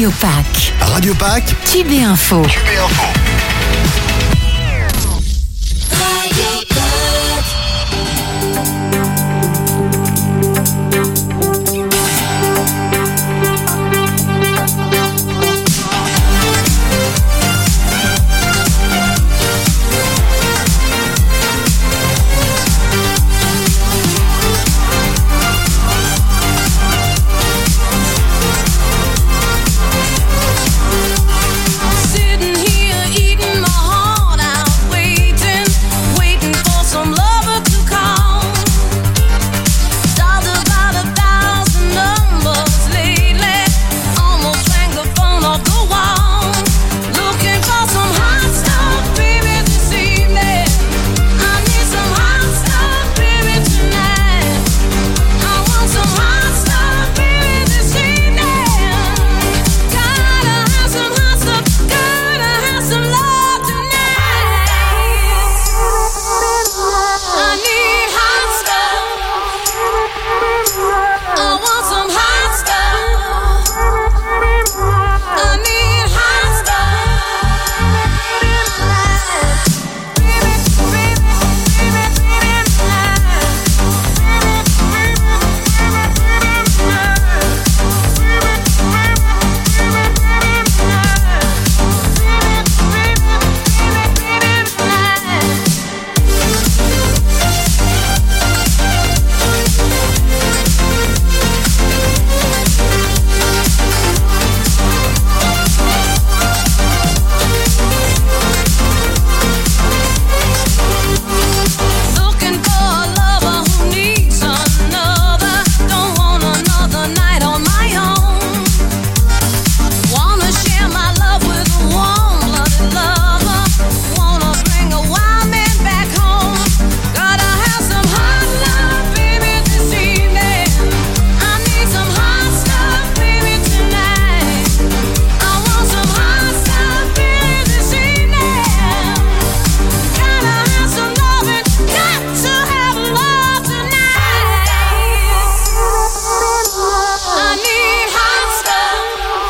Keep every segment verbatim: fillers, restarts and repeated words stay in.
Radio Pack. Radio Pack. Tube et Info. Tube et Info. Radio Pack. Sitting here eating my heart out, waiting, waiting for some lover to come. Dialed about a thousand numbers lately, almost rang the phone off the wall. Looking for some hot stuff, baby, this evening. I need some hot stuff, baby, tonight. I want some hot stuff, baby, this evening. Gotta have some hot stuff, gotta have some love tonight. I need hot stuff. I want some hot stuff. I need hot Looking for a lover who needs another. Don't want another night on my own. Wanna share my love with a warm-blooded lover. Wanna bring a wild man back home. Gotta have some hot love, baby, this evening. I need some hot stuff, baby, tonight. I want some hot stuff, baby, this evening. Gotta have some loving, got to have love tonight. I need hot stuff.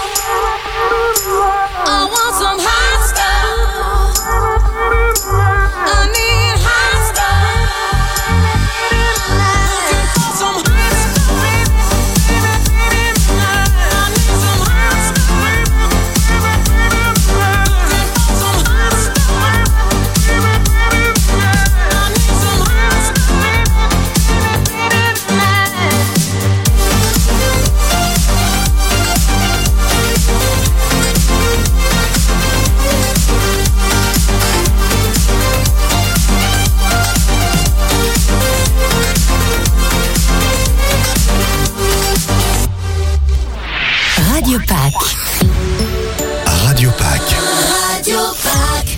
I want some hot stuff. I need hot stuff. Looking for some hot stuff, baby, baby, baby, tonight. I need some hot stuff, baby, baby, baby, tonight. Looking for some hot stuff, baby, baby, baby, tonight. I need some hot stuff, baby, baby, baby, tonight. Radio Pack. Radio Pack. Radio Pack.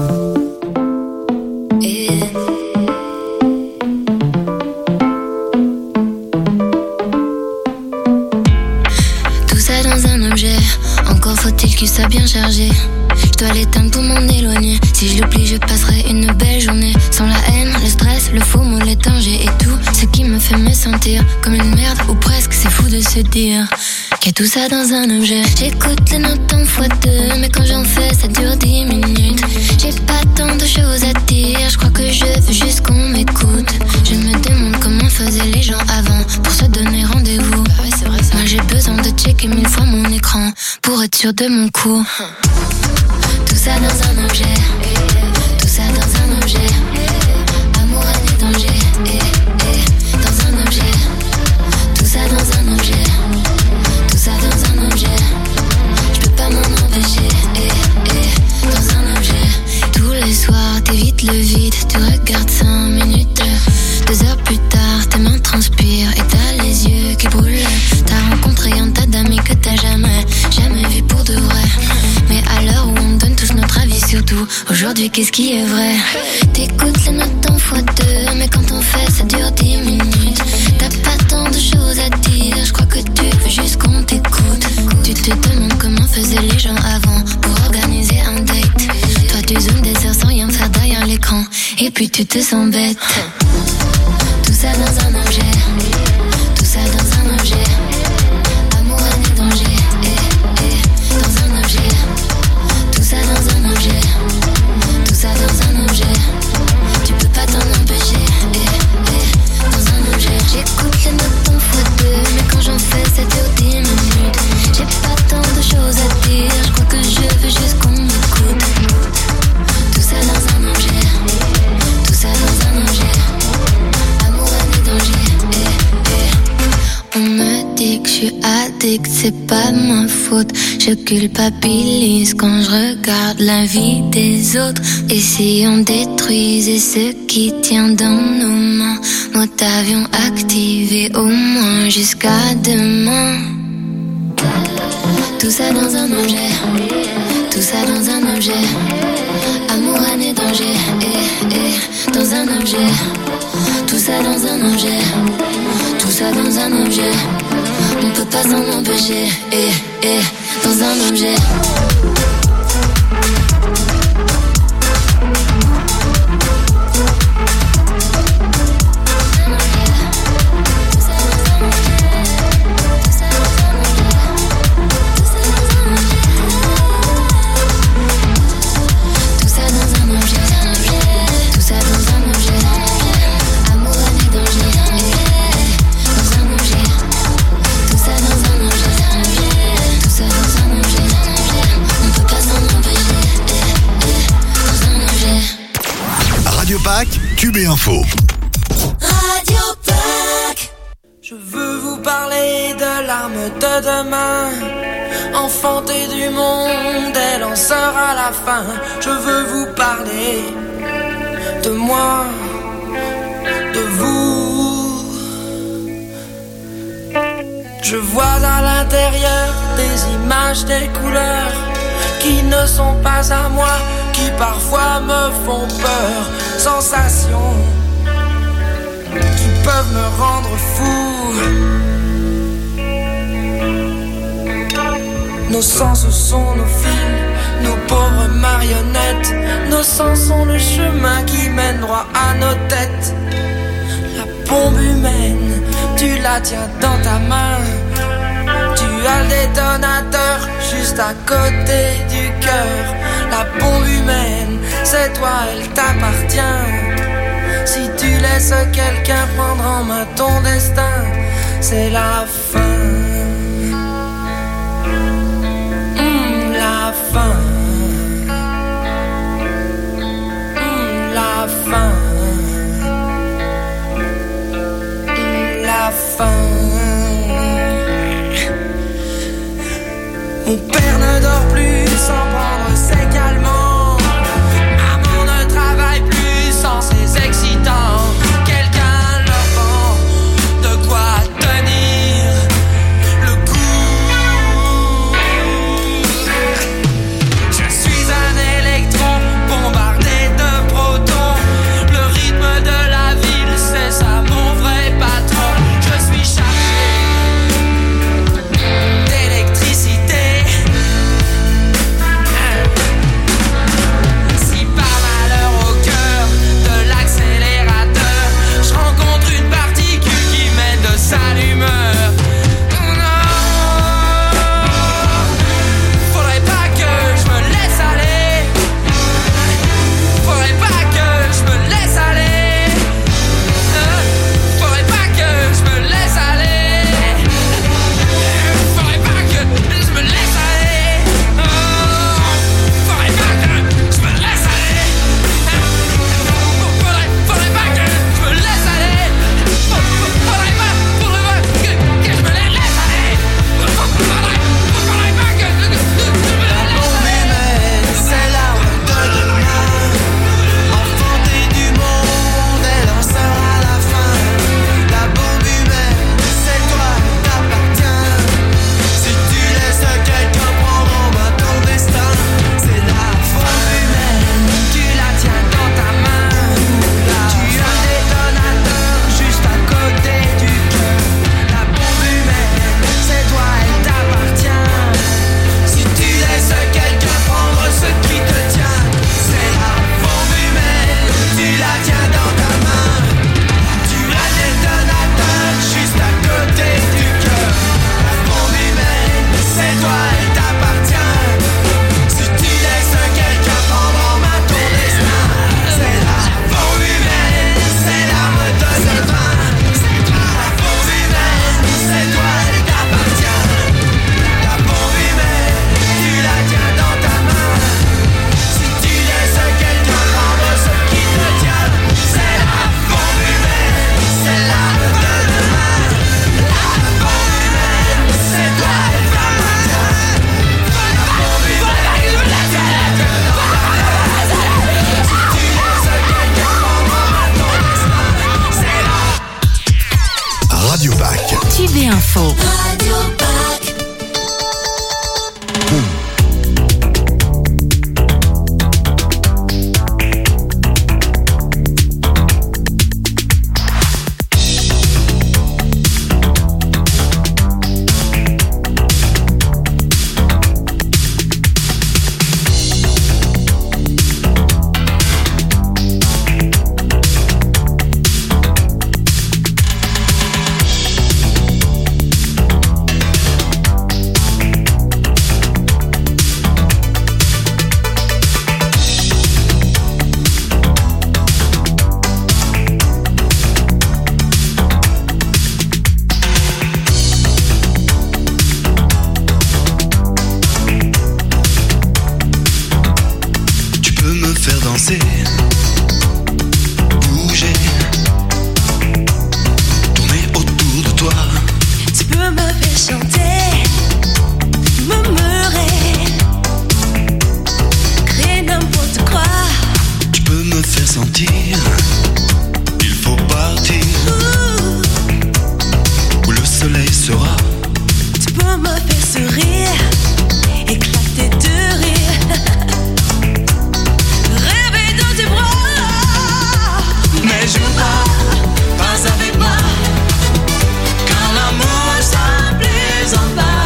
Tout ça dans un objet, encore faut-il qu'il soit bien chargé. Je dois l'éteindre pour m'en éloigner. Si je l'oublie, je passerai une belle journée. Sans la haine, le stress, le faux mot, les dangers et tout ce qui me fait me sentir comme une merde ou presque. C'est fou de se dire qu'il y a tout ça dans un objet. J'écoute les notes en fois deux, mais quand j'en fais, ça dure dix minutes. J'ai pas tant de choses à dire, je crois que je veux juste qu'on m'écoute. Je me demande comment faisaient les gens avant pour se donner rendez-vous. Bah ouais, c'est vrai, ça. Moi j'ai besoin de checker mille fois mon écran pour être sûr de mon coup. Tout ça dans un objet, tout ça dans un objet. Amour, haine et danger, eh, eh, dans un objet. Tout ça dans un objet, tout ça dans un objet. Je peux pas m'en empêcher, eh, eh, dans un objet. Tous les soirs, t'évites le vide, tu regardes cinq minutes. Deux heures plus tard, tes mains transpirent et t'as les yeux qui brûlent. T'as rencontré un tas d'amis que t'as jamais, jamais vu pour de vrai. Mais à l'heure où on donne tous notre avis sur tout, aujourd'hui qu'est-ce qui est vrai? T'écoutes les notes en fois deux, mais quand on fait ça dure dix minutes. T'as pas tant de choses à dire, je crois que tu veux juste qu'on t'écoute. Tu te demandes comment faisaient les gens avant pour organiser un date. Toi tu zoomes des heures sans rien faire derrière l'écran, et puis tu te sens bête. Tout ça dans un objet, tout ça dans un objet. Amour, haine et danger, eh, eh. addict, c'est pas ma faute. Je culpabilise quand je regarde la vie des autres. Et si on détruisait ce qui tient dans nos mains, mode avion activé au moins jusqu'à demain. Tout ça dans un objet, tout ça dans un objet. Amour, haine et danger, eh, eh, dans un objet. Tout ça dans un objet, tout ça dans un objet. On peut pas s'en empêcher, eh, eh, dans un objet. Cube et Info. Radio Pack. Je veux vous parler de l'arme de demain. Enfantée du monde, elle en sera la fin. Je veux vous parler de moi, de vous. Je vois à l'intérieur des images, des couleurs qui ne sont pas à moi, qui parfois me font peur. Sensations qui peuvent me rendre fou. Nos sens sont nos fils, nos pauvres marionnettes. Nos sens sont le chemin qui mène droit à nos têtes. La bombe humaine, tu la tiens dans ta main. Tu as le détonateur juste à côté du cœur. La bombe humaine, c'est toi, elle t'appartient. Si tu laisses quelqu'un prendre en main ton destin, c'est la fin. Mmh, la fin. Mmh, la fin. Mmh, la fin. Mon père ne dort plus sans prendre ses calmants. Maman ne travaille plus sans ses excitants. Quelqu'un leur vend de quoi tenir. danser, bouger, tourner autour de toi. Tu peux me faire chanter, murmurer, créer n'importe quoi. Tu peux me faire sentir, il faut partir, Ouh. où le soleil sera. Tu peux me faire sourire, éclater de rire, rêver dans tes bras. Mais joue pas, pas avec moi, car l'amour ça plaisante pas.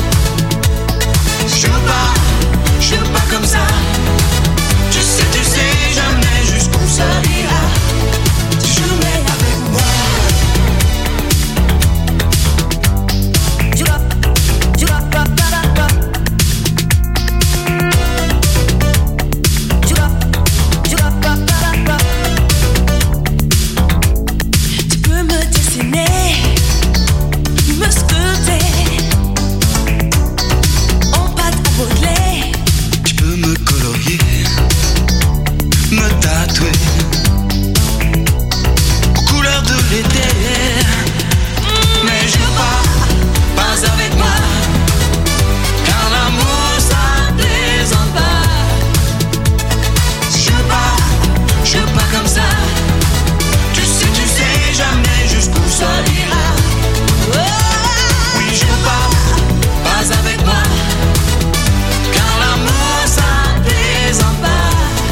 Joue pas, joue pas comme ça. Tu sais, tu sais jamais jusqu'où ça ira. Jouer avec moi. Joue up, joue up, up, up, up, up. Joue up, joue up, up, up, up, up. Tu peux me dessiner, me sculpter en pâte à modeler. Tu peux me colorier, me tatouer aux couleurs de l'été. Mais joue pas, pas avec moi, car l'amour ça plaisante pas. Joue pas, joue pas comme ça. Tu sais, tu sais jamais jusqu'où ça ira. Oui, joue pas, pas avec moi, car l'amour ça plaisante pas.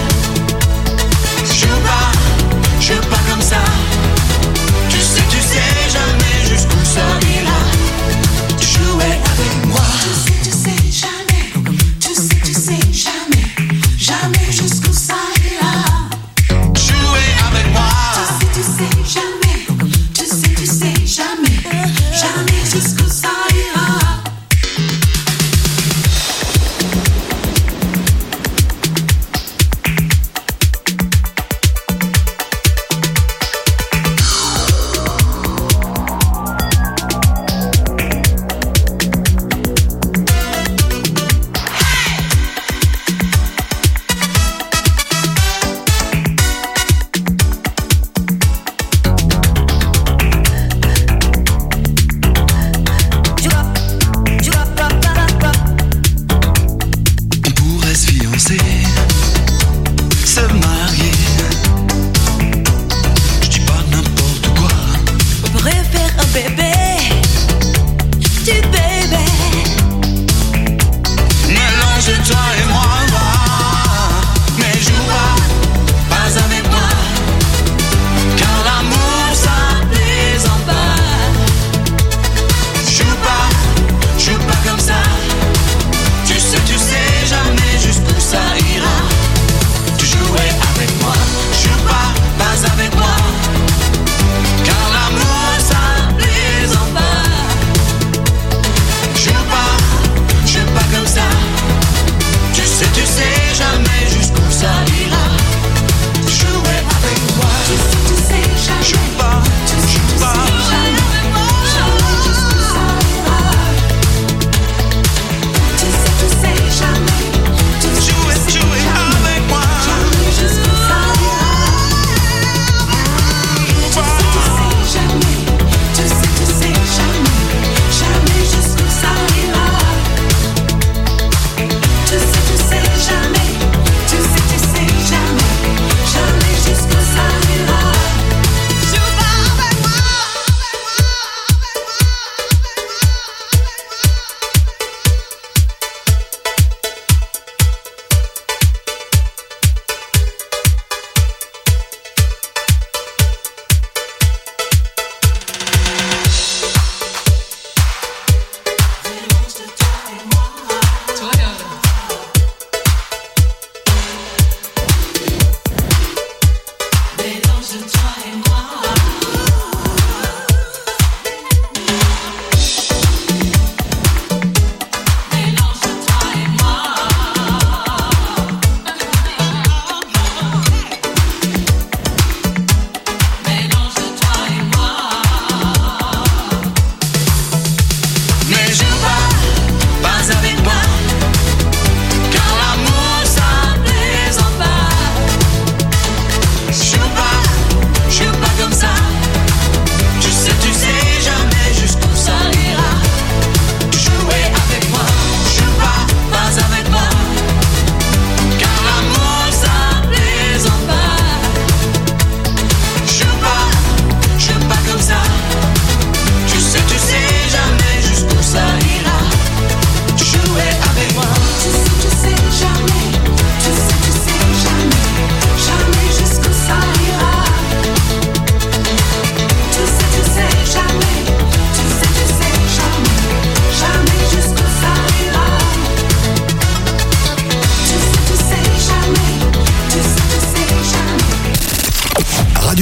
Joue pas, joue pas comme ça. Tu sais, tu sais jamais jusqu'où ça ira. Jouer avec moi. Tu sais, tu sais jamais, tu sais, tu sais jamais, jamais jusqu'où ça ira. Jouer avec moi. Tu sais, tu sais jamais, tu sais, tu sais jamais, jamais jusqu'où ça ira. Joue up, joue up, up, up, up, up. On pourrait se fiancer, se marier. Je dis pas n'importe quoi. On pourrait faire un bébé, du bébé. Mélange toi et moi, va. Mais joue pas, pas avec moi, car l'amour ça plaisante pas. Joue pas, joue pas comme ça. Tu sais, tu sais jamais jusqu'où ça ira.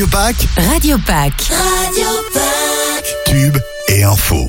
Radio Pack, Radio Pack. Radio Pack. tube et info.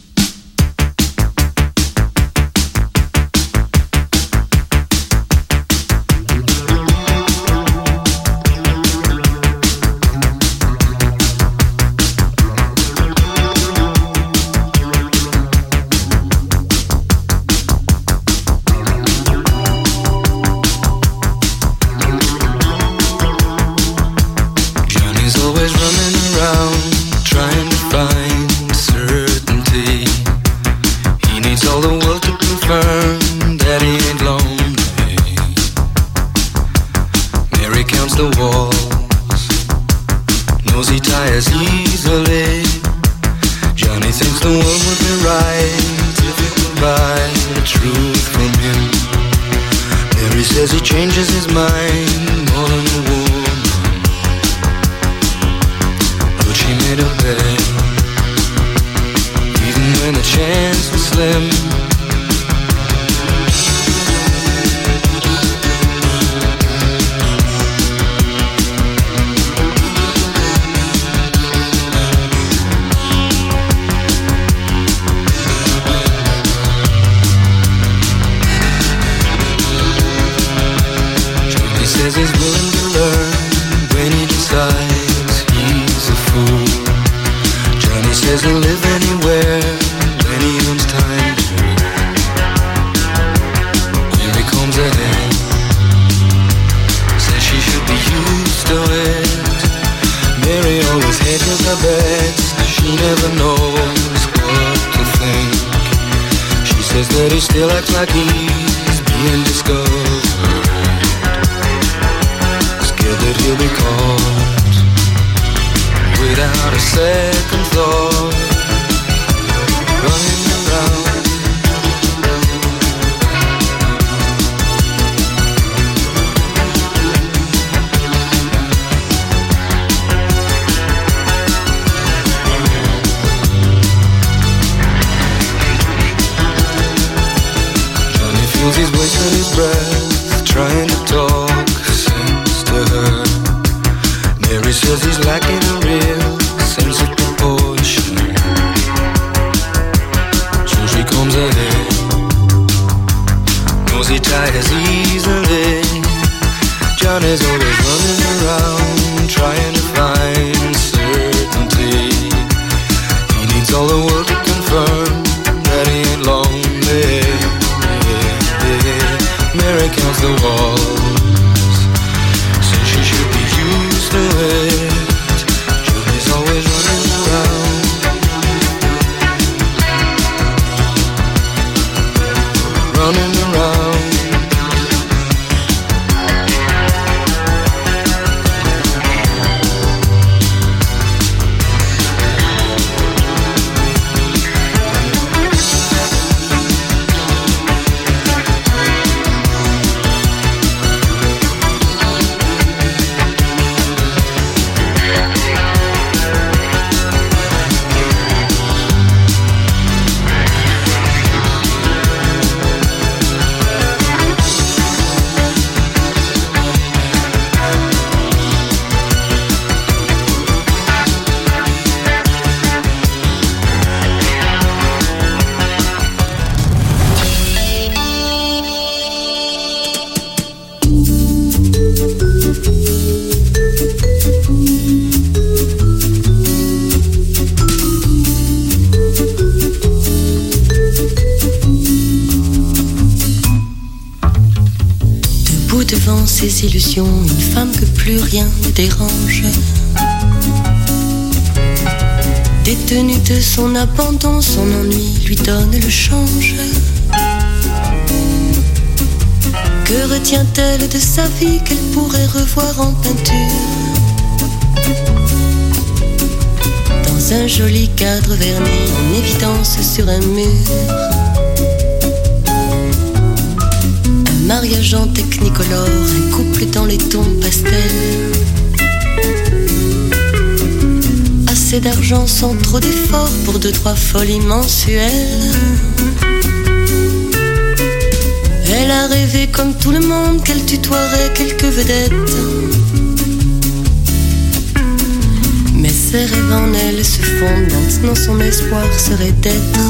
Ses illusions, une femme que plus rien ne dérange. Détenue de son abandon, son ennui lui donne le change. Que retient-elle de sa vie qu'elle pourrait revoir en peinture? Dans un joli cadre verni, en évidence sur un mur. Mariage en technicolore, un couple dans les tons pastels. Assez d'argent sans trop d'efforts pour deux, trois folies mensuelles. Elle a rêvé comme tout le monde qu'elle tutoierait quelques vedettes. ses rêves en elle se fondent. Maintenant son espoir serait d'être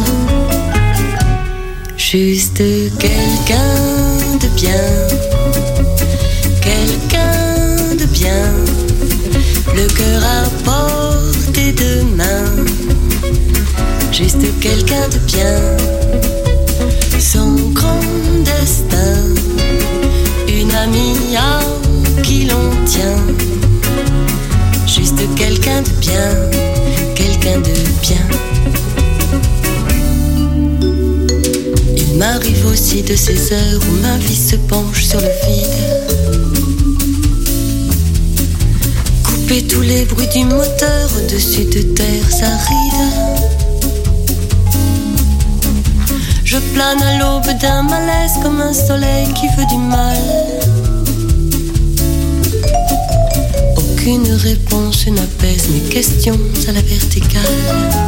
juste quelqu'un de bien, quelqu'un de bien, le cœur à portée de main, juste quelqu'un de bien, son grand destin, une amie à qui l'on tient, juste quelqu'un de bien, quelqu'un de bien. Il m'arrive aussi de ces heures où ma vie se penche sur le vide, couper tous les bruits du moteur au-dessus de terres arides. Je plane à l'aube d'un malaise comme un soleil qui veut du mal. Aucune réponse n'apaise mes questions à la verticale.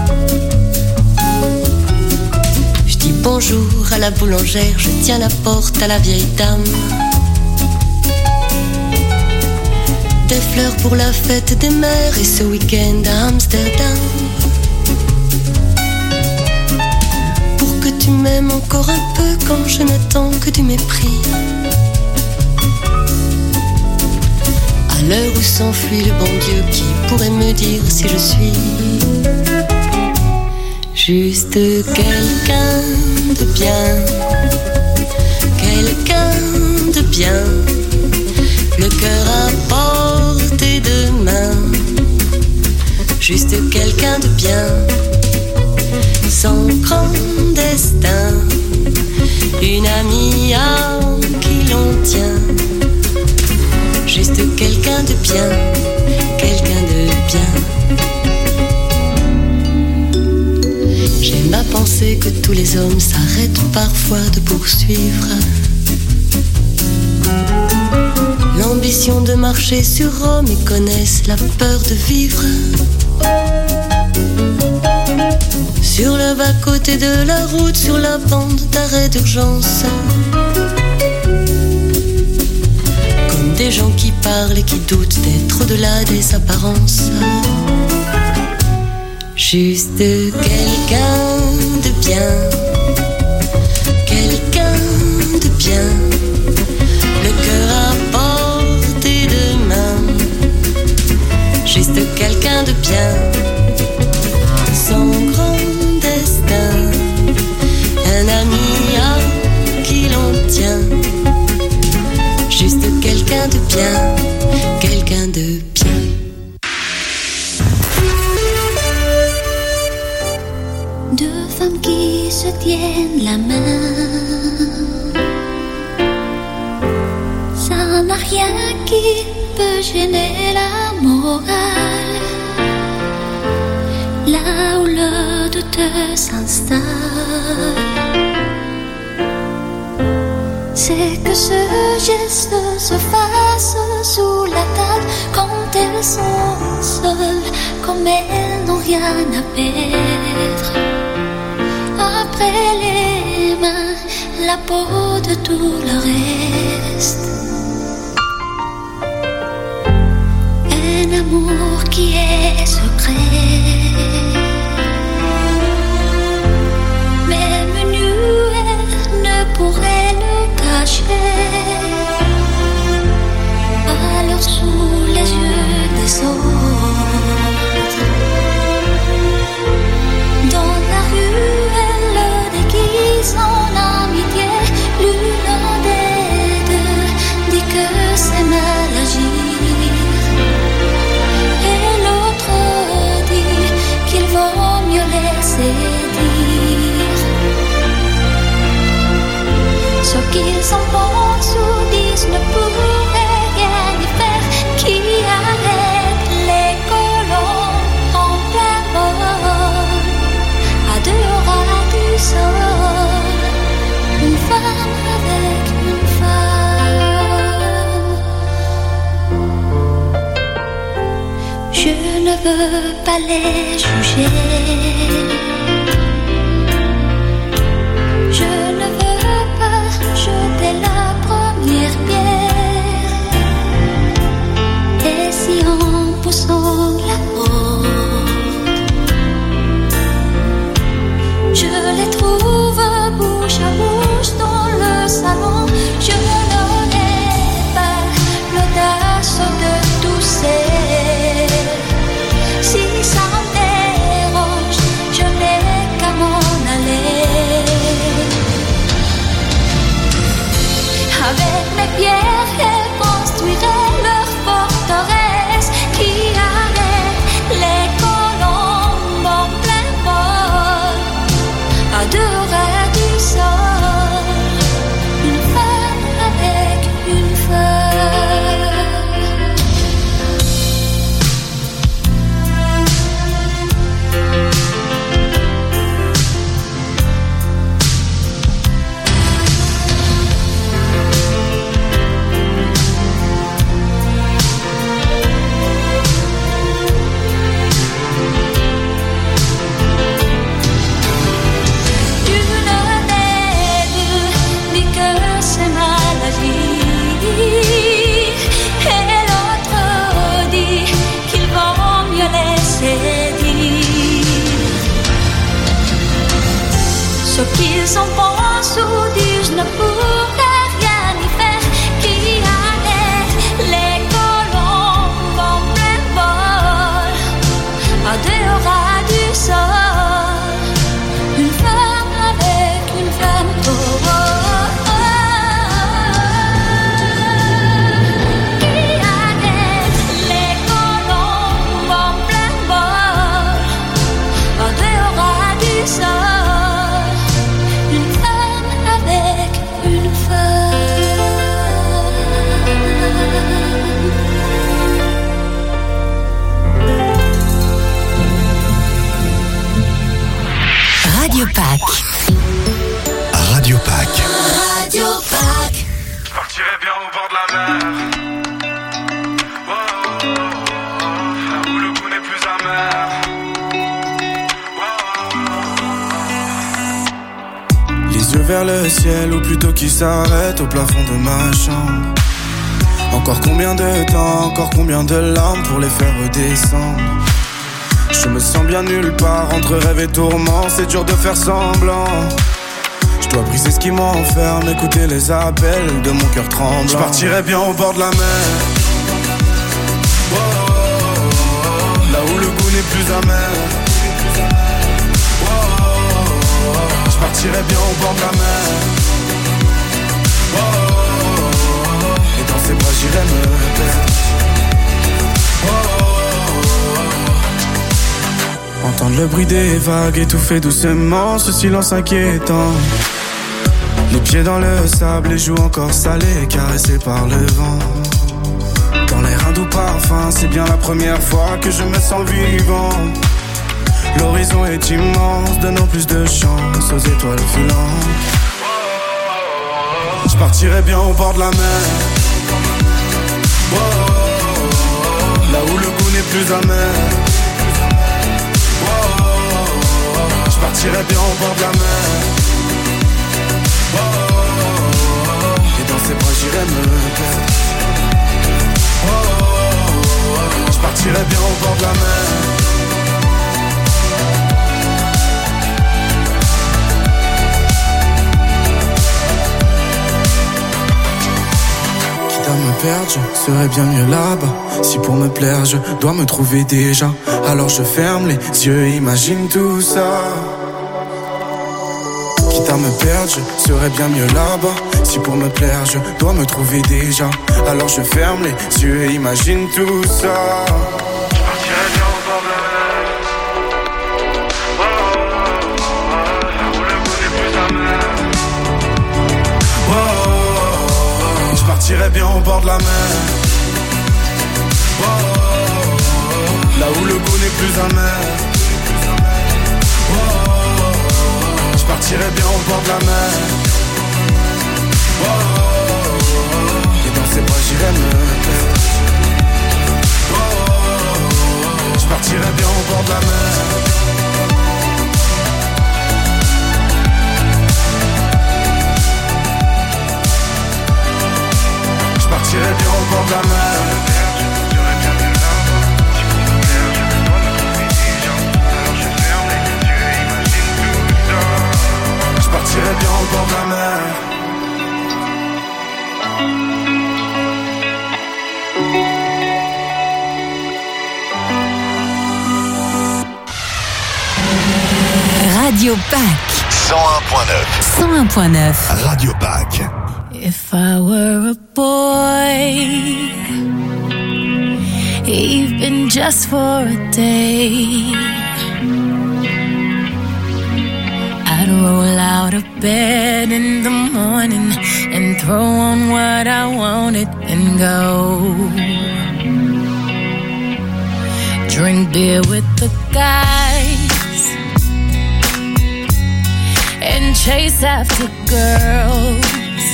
Je dis bonjour à la boulangère, je tiens la porte à la vieille dame. Des fleurs pour la fête des mères et ce week-end à Amsterdam. Pour que tu m'aimes encore un peu quand je n'attends que du mépris. À l'heure où s'enfuit le bon Dieu, qui pourrait me dire si je suis juste quelqu'un de bien, quelqu'un de bien, le cœur à portée de main, juste quelqu'un de bien, son grand destin, une amie à qui l'on tient, juste quelqu'un de bien, quelqu'un de bien. J'aime à penser que tous les hommes s'arrêtent parfois de poursuivre l'ambition de marcher sur Rome et connaissent la peur de vivre sur le bas-côté de la route, sur la bande d'arrêt d'urgence, comme des gens qui parlent et qui doutent d'être au-delà des apparences. Juste quelqu'un de bien, quelqu'un de bien, le cœur à portée de main, juste quelqu'un de bien, son grand destin, un ami à qui l'on tient, juste quelqu'un de bien, quelqu'un de bien. Deux femmes qui se tiennent la main, ça n'a rien qui peut gêner la morale. Là où le doute s'installe, c'est que ce geste se fasse sous la table quand elles sont seules, comme elles n'ont rien à perdre. Après les mains, la peau de tout le reste. Un amour qui est secret, même nu, elle ne pourrait le cacher. Alors sous les yeux des autres, dans la rue, elle le déguise en amitié. L'une des deux dit que c'est mal agir, et l'autre dit qu'il vaut mieux laisser dire ce qu'ils en pensent ou disent ne pourrait rien y faire. Qui arrête les colons en plein vol, à deux ras du sol, une femme avec une femme. Je ne veux pas les juger, je ne veux pas jeter la première pierre. Et si en poussant la porte, Avec mes pierres, elles construiraient leur forteresse qui arrête les colombes en plein vol. À deux rais du sol, une femme avec une feuille. Et l'autre dit qu'il vaut mieux laisser dire ce qu'ils en pensent ou disent ne pourrait rien y faire qui arrête les colombes en plein vol à deux ras du sol, une femme avec une femme. Oh, oh. Radio Pack. Radio Pack. Radio Pack. Je partirais bien au bord de la mer. Oh, oh, oh, oh, où le goût n'est plus amer. Oh, oh, oh. Les yeux vers le ciel, ou plutôt qui s'arrête au plafond de ma chambre. Encore combien de temps, encore combien de larmes pour les faire redescendre. Je me sens bien nulle part, entre rêve et tourment, c'est dur de faire semblant. Je dois briser ce qui m'enferme, écouter les appels de mon cœur tremblant. Je partirais bien au bord de la mer. Oh, oh, oh, oh, là où le goût n'est plus amer. Oh, oh, oh, oh, je partirais bien au bord de la mer. Oh, oh, oh, oh, et dans ses bras j'irais me perdre. Oh, oh, entendre le bruit des vagues étouffer doucement ce silence inquiétant. Les pieds dans le sable, les joues encore salées, caressées par le vent. Dans l'air un doux parfum, c'est bien la première fois que je me sens vivant. L'horizon est immense, donnant plus de chance aux étoiles filantes. Je partirais bien au bord de la mer. Oh, oh, oh, là où le goût n'est plus amer. Je partirais bien au bord de la mer. Oh, oh, oh, et dans ses bras j'irais me perdre. Oh, oh, oh, je partirais bien au bord de la mer. Quitte à me perdre, je serais bien mieux là-bas. Si pour me plaire, je dois me trouver déjà, alors je ferme les yeux et imagine tout ça. Quitte à me perdre, je serais bien mieux là-bas. Si pour me plaire, je dois me trouver déjà, alors je ferme les yeux et imagine tout ça. Je partirais bien au bord de la mer. Oh, oh, oh, oh, là où le goût n'est plus amer. Oh, oh, oh, je partirais bien au bord de la mer. Oh, oh, oh, là où le goût n'est plus amer. Oh, oh, oh, je partirais bien au bord de la mer. Oh, oh, oh, et dans ses bras j'irais me perdre. Oh, oh, oh, je partirais bien au bord de la mer. Je partirais bien au bord de la mer. Je partirais bien au bord de la mer. Radio Pack. cent un point neuf. cent un point neuf. Radio Pack. If I were a boy, even just for a day, I'd roll out of bed in the morning and throw on what I wanted and go. Drink beer with the guys and chase after girls.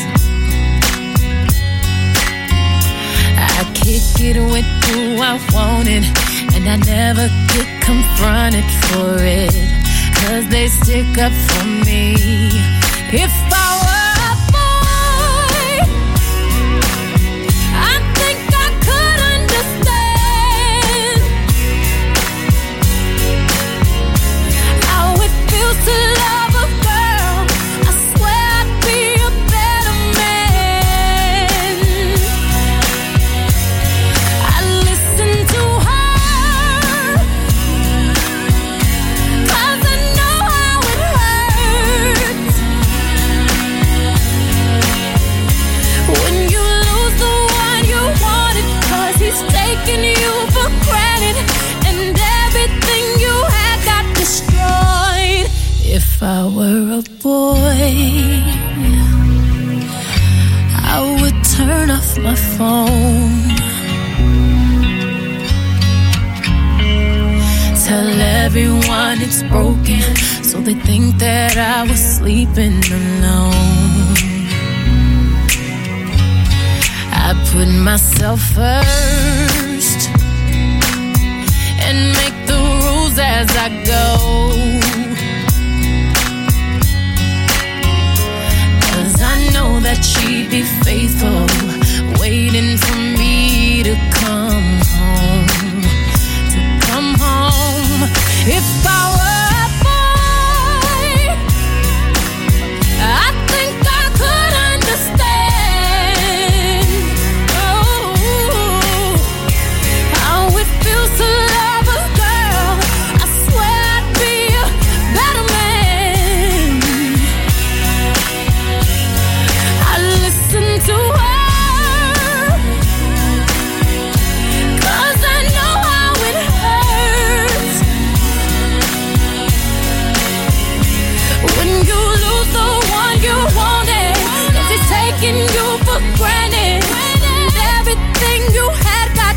I kick it with who I wanted, and I never get confronted for it, 'cause they stick up for me. If I were a boy, I think I could understand how it feels to love a girl. I swear I'd be a better man. I listen to her, 'cause I know how it hurts when you lose the one you wanted, 'cause he's taking you for granted and everything you had got destroyed. If I were a boy, I would turn off my phone, tell everyone it's broken, so they think that I was sleeping alone. I put myself first and make the rules as I go, 'cause I know that she'd be faithful, waiting for me to come home, to come home. If I were a boy, I think I could understand, oh, how it feels to love a girl. I swear I'd be a better man. I listen to her, 'cause I know how it hurts when you lose the one you wanted, 'cause he's taking you for granted and everything you had got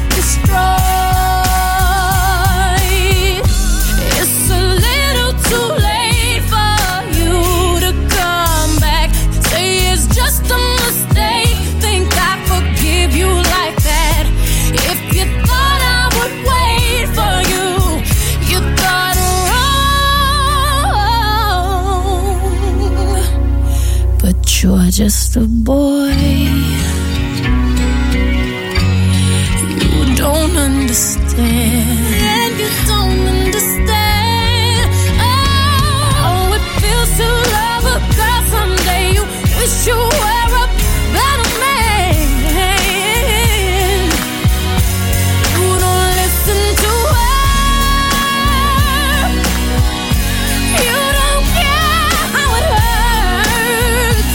destroyed. It's a little too late for you to come back, say it's just a mistake, think I forgive you like that. If you thought I would wait for you, you thought wrong. But you're just a boy, you don't understand, you don't understand. Oh, it feels to love a girl someday. You wish you were a better man. You don't listen to her, you don't care how it hurts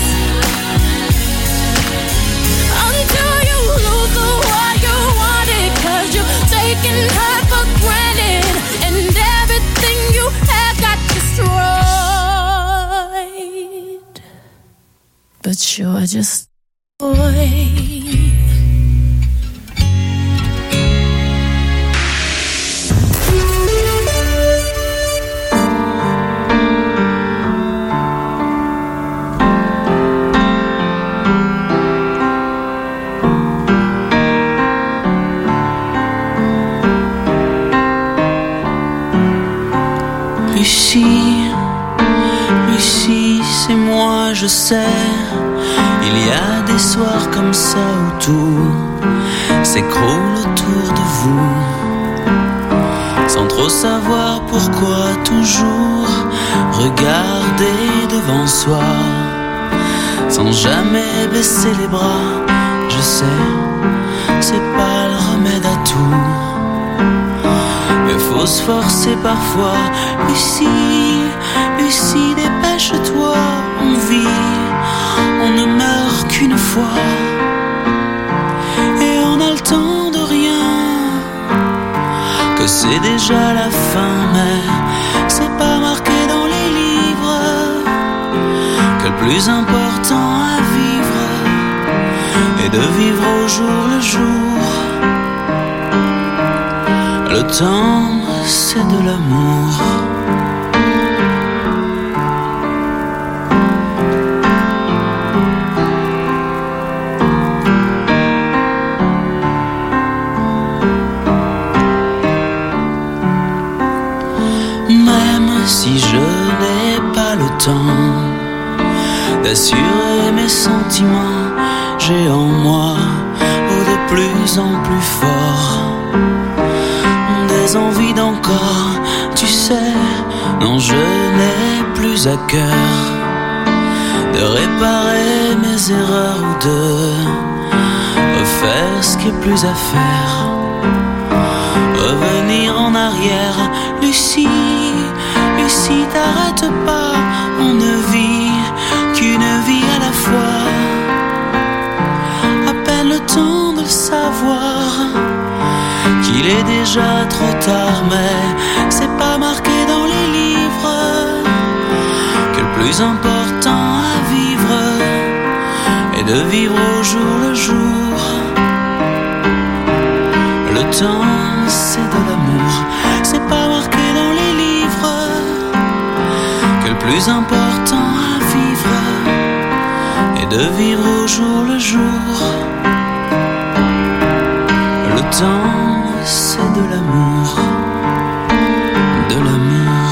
until you lose the one you wanted, 'cause you're taking her for granted and everything you had got destroyed. But you're just a boy. Lucie, Lucie, c'est moi, je sais. Il y a des soirs comme ça où tout s'écroule autour de vous, sans trop savoir pourquoi, toujours regarder devant soi, sans jamais baisser les bras. Je sais, c'est pas le remède à tout, mais faut se forcer parfois. Lucie, Lucie, dépêche-toi, on vit, on ne meurt qu'une fois. fois. Et on a le temps de rien, que c'est déjà la fin, mais c'est pas marqué dans les livres que le plus important à vivre est de vivre au jour le jour. Le temps, c'est de l'amour. Même si je n'ai pas le temps d'assurer mes sentiments, j'ai en moi de plus en plus fort des envies d'encore, tu sais. Non, je n'ai plus à cœur de réparer mes erreurs ou de refaire ce qui est plus à faire. Revenir en arrière, Lucie, Lucie, t'arrêtes pas, on ne vit qu'une vie à la fois. À peine le temps de le savoir, qu'il est déjà trop tard, mais c'est pas marqué dans les livres que le plus important à vivre est de vivre au jour le jour. Le temps, c'est de l'amour, c'est pas marqué dans les livres que le plus important à vivre est de vivre au jour le jour. Le temps, c'est de l'amour, de l'amour.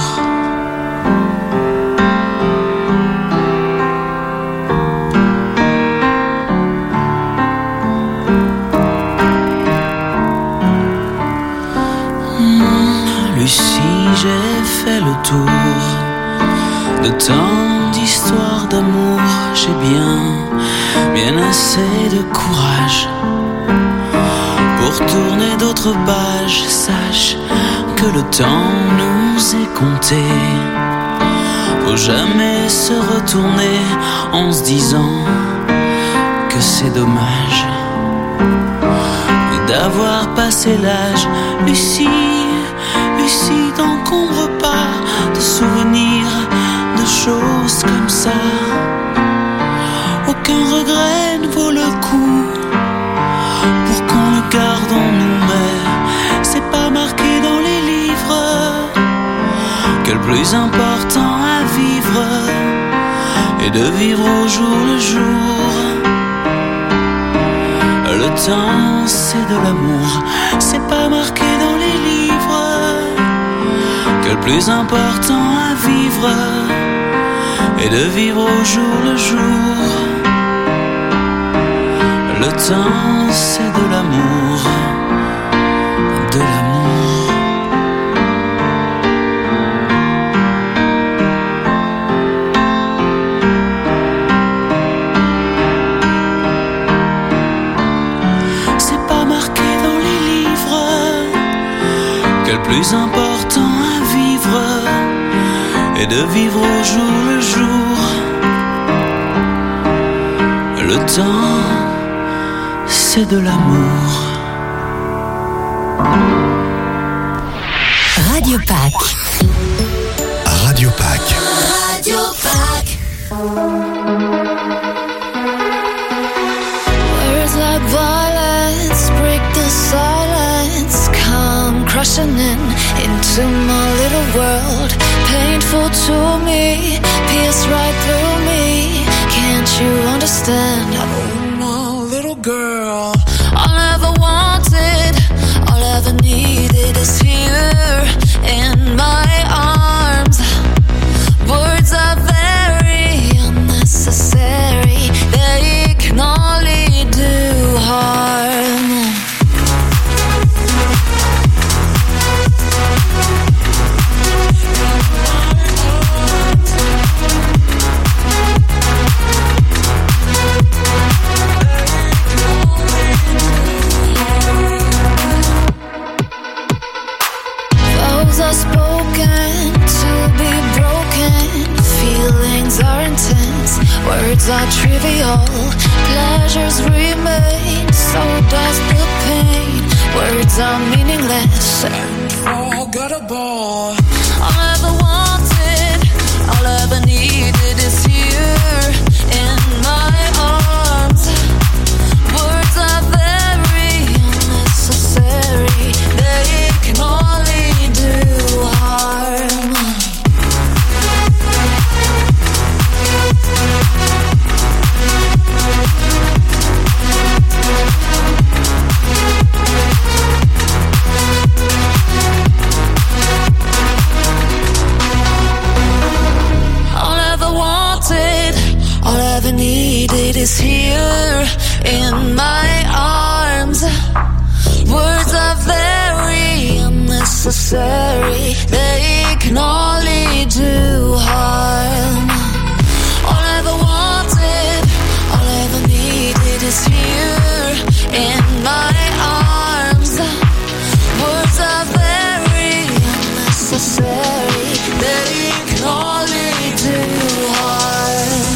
Mmh, Lucie, j'ai fait le tour de tant d'histoires d'amour. J'ai bien, bien assez de courage pour tourner d'autres pages. Sache que le temps nous est compté. Faut jamais se retourner en se disant que c'est dommage d'avoir passé l'âge. Lucie, Lucie, t'encombre pas de souvenirs de choses comme ça. Aucun regret ne vaut le coup pour qu'on le garde en nous, mais c'est pas marqué dans les livres que le plus important à vivre est de vivre au jour le jour. Le temps, c'est de l'amour, c'est pas marqué dans les livres que le plus important à vivre est de vivre au jour le jour. Le temps, c'est de l'amour, de l'amour. C'est pas marqué dans les livres que le plus important à vivre est de vivre au jour le jour. Le temps, c'est de l'amour. Radio Pâques. Radio Pâques. Radio Pâques. Words like violence break the silence, come crushing in into my little world. Painful to me, pierce right through me. Can't you understand? Oh, my little girl. All I ever wanted, all I ever needed is here in my arms. Words are very unnecessary, they can only do harm. Vows are spoken. words are meaningless and forgettable. All I ever wanted, all I ever needed is here in my arms. Words are very unnecessary, they can only do harm. All I ever wanted, all I ever needed is here in my arms. Words are very unnecessary, they can only do harm. All I ever wanted, all I ever needed is here in my arms. Words are very unnecessary, they can only do harm.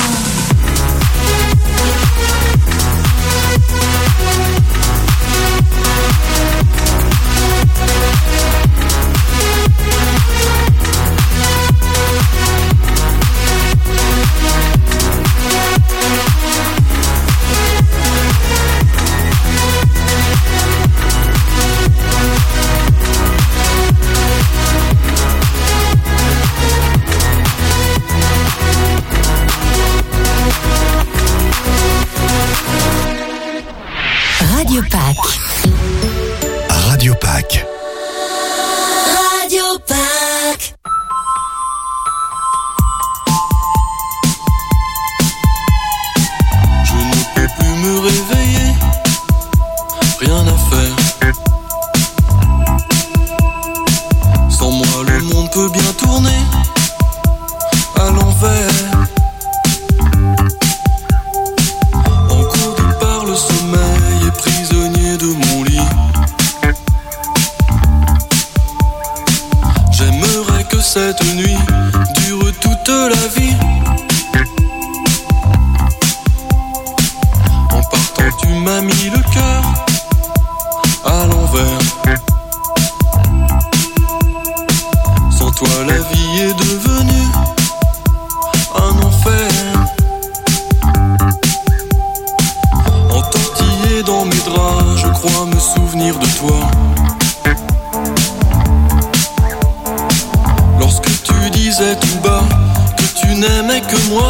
Radio Pack. Radio Pack. Radio Pack. Je ne peux plus me réveiller, rien à faire. Sans moi le monde peut bien tourner à l'envers. Encouru par le sommeil et prisonnier de mon lit. J'aimerais que cette nuit dure toute la vie. En partant tu m'as mis le cœur à l'envers. Sans toi la vie est devenue un enfer. Entortillé dans mes draps, je crois me souvenir de toi. Lorsque tu disais tout bas que tu n'aimais que moi.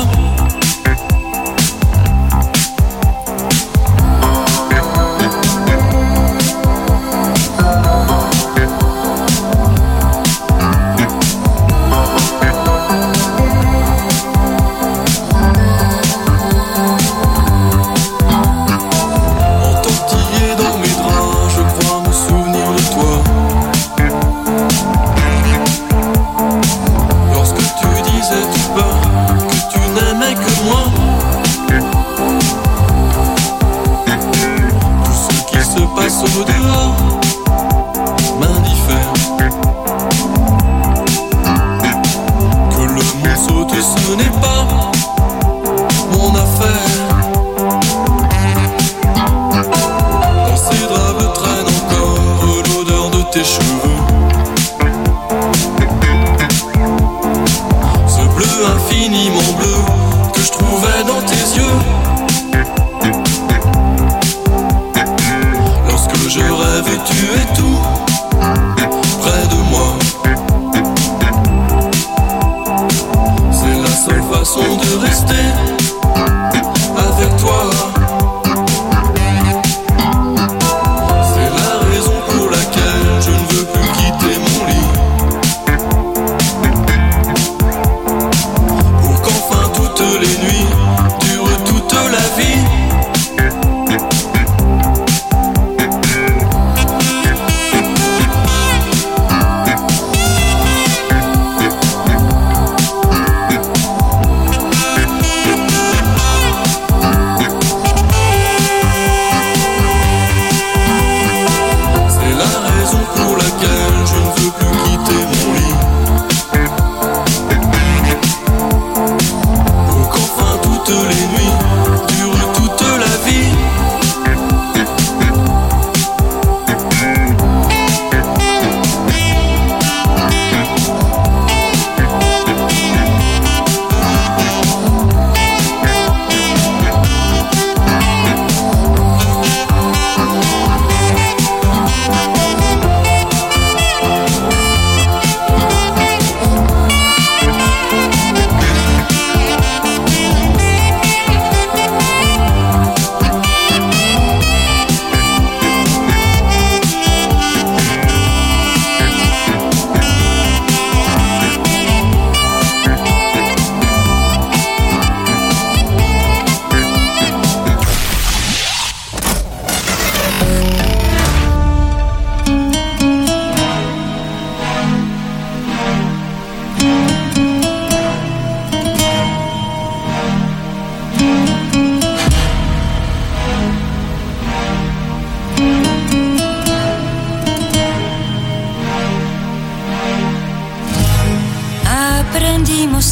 Au dehors m'indiffère. Que le monde saute, ce n'est pas mon affaire. Dans ces draps traîne encore l'odeur de tes cheveux. Ce bleu infiniment bleu que je trouvais dans tes yeux. Je rêve et tu es tout près de moi. C'est la seule façon de rester avec toi. C'est la raison pour laquelle je ne veux plus quitter mon lit. Pour qu'enfin toutes les nuits durent toute la vie.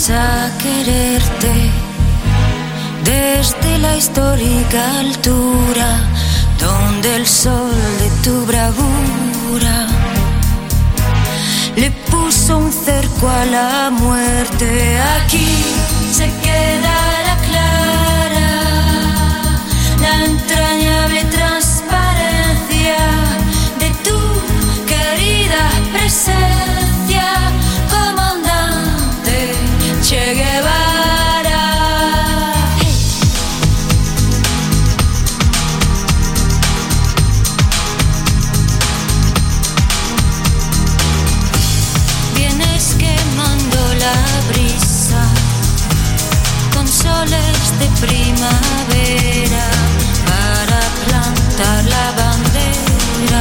a quererte desde la histórica altura donde el sol de tu bravura le puso un cerco a la muerte. Aquí se queda la clara, la entrañable transparencia de tu querida presencia, comandante Che Guevara. Soles de primavera para plantar la bandera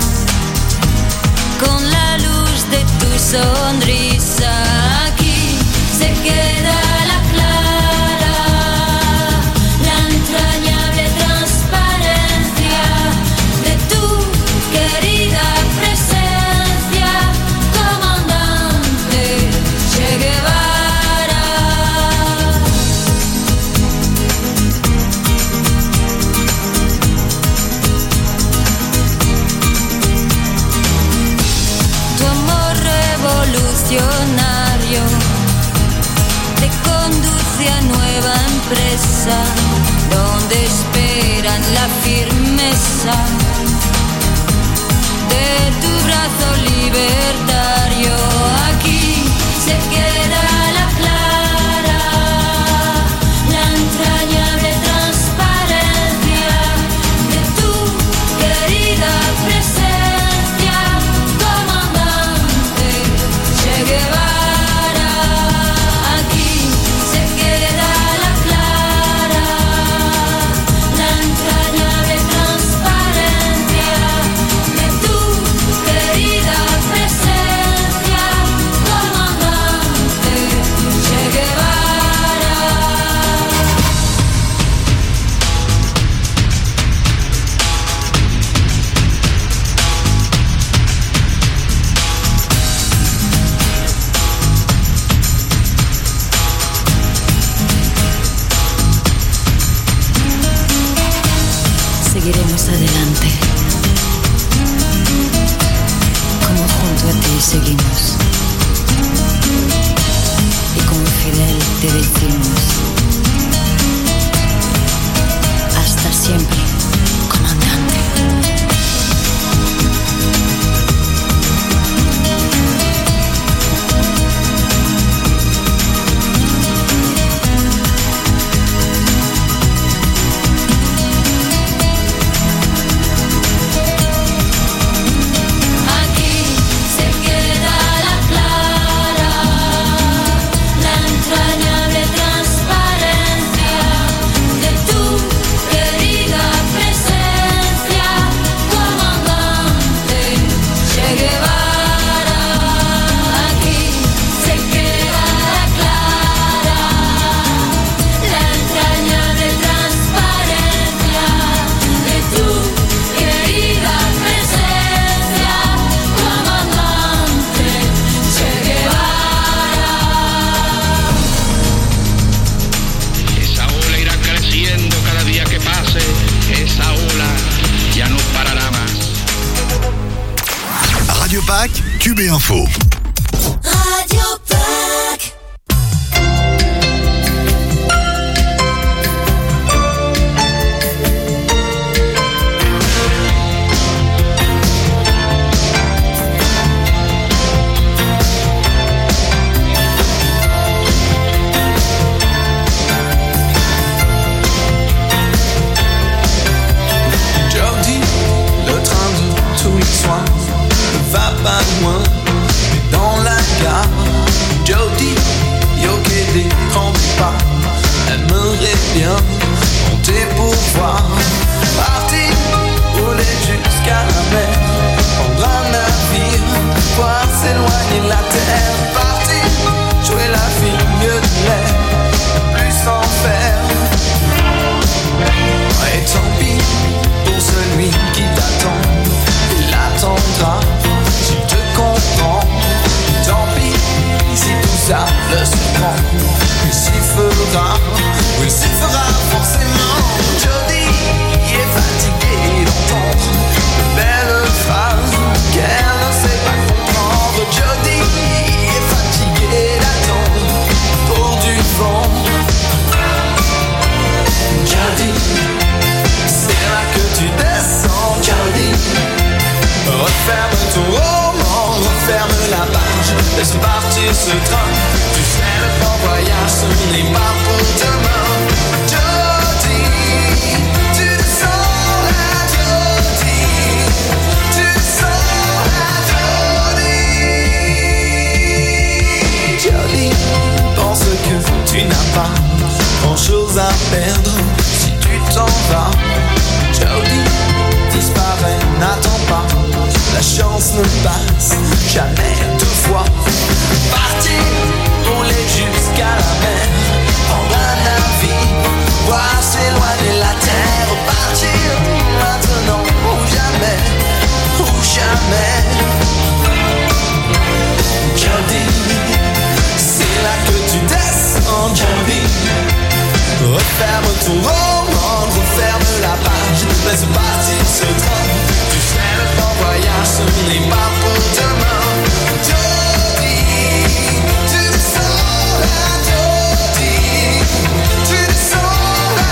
con la luz de tu sonrisa. Aquí se queda la clara, la entrañable transparencia de tu querida presencia, comandante Che Guevara. Te conduce a nueva empresa donde esperan la firmeza de tu brazo libertario. Aquí se queda la clara, la entrañable transparencia de tu querida presencia, comandante Che Guevara. Seguiremos adelante, como junto a ti seguimos, y como Fidel te decimos, hasta siempre, comandante. Cube et Info. Radio Pack. Jordi, le train de tous les soirs ne va pas loin, mais dans la gare laisse partir ce train. Tu sais, le grand voyage, ce n'est pas pour demain. Jodie, tu le sens là, Jodie, tu le sens là, Jodie. Jodie, pense que tu n'as pas grand chose à perdre si tu t'en vas. Jodie, disparaît, n'attends pas, la chance ne passe jamais deux fois. Partir, rouler jusqu'à la mer, prendre un navire, voir s'éloigner la terre. Partir, maintenant ou jamais, ou jamais. Jodie, c'est là que tu descends, Jodie. Referme ton roman, referme la page, laisse partir ce train. Tu sais, le grand voyage, ce n'est pas pour demain. Jodie, tu le sens là, Jodie, tu le sens là,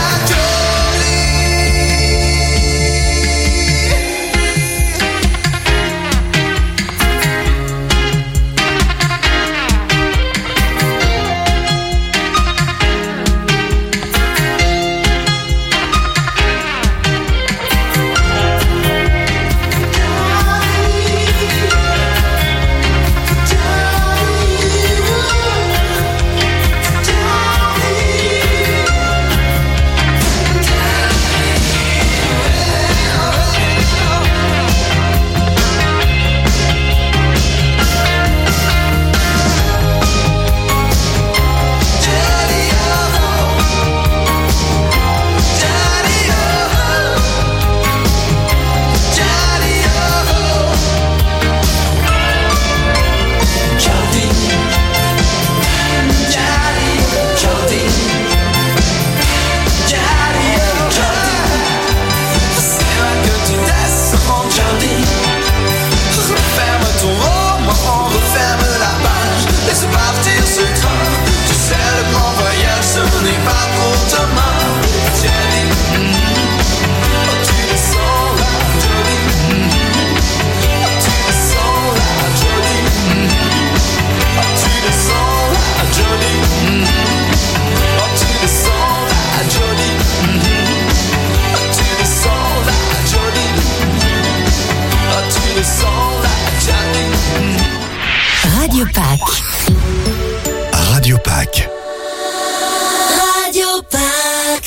Radio Pack. Radio Pack. Radio Pack.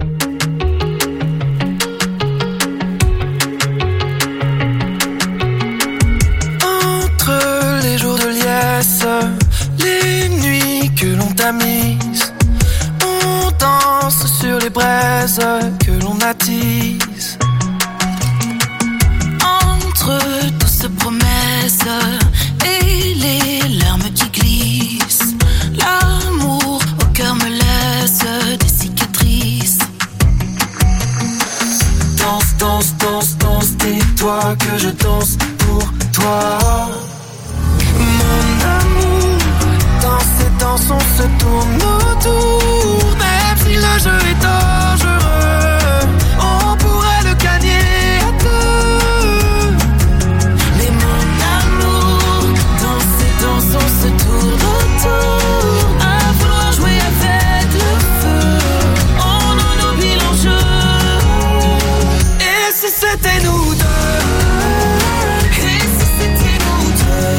Entre les jours de liesse, les nuits que l'on t'a mises, on danse sur les braises que l'on attise. Entre douces promesses et les larmes qui glissent, l'amour au cœur me laisse des cicatrices. Danse, danse, danse, danse, dis-toi que je danse pour toi. Mon amour, dans ces danses on se tourne autour. Même si le jeu est dangereux, on pourrait le gagner à deux. Mais mon amour, dans ces danses on se tourne autour. À vouloir jouer avec le feu, on en oublie l'enjeu. Et si c'était nous deux? Et si c'était nous deux?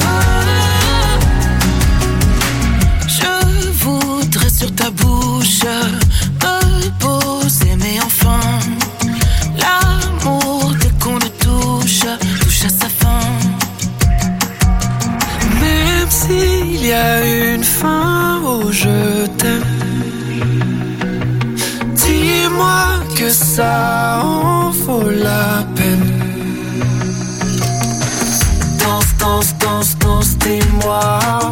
Je voudrais sur ta bouche me poser, mais enfin l'amour dès qu'on le touche touche à sa fin. Même s'il y a une fin au je t'aime, dis-moi que ça en vaut la peine. Danse, danse, danse, danse, dis-moi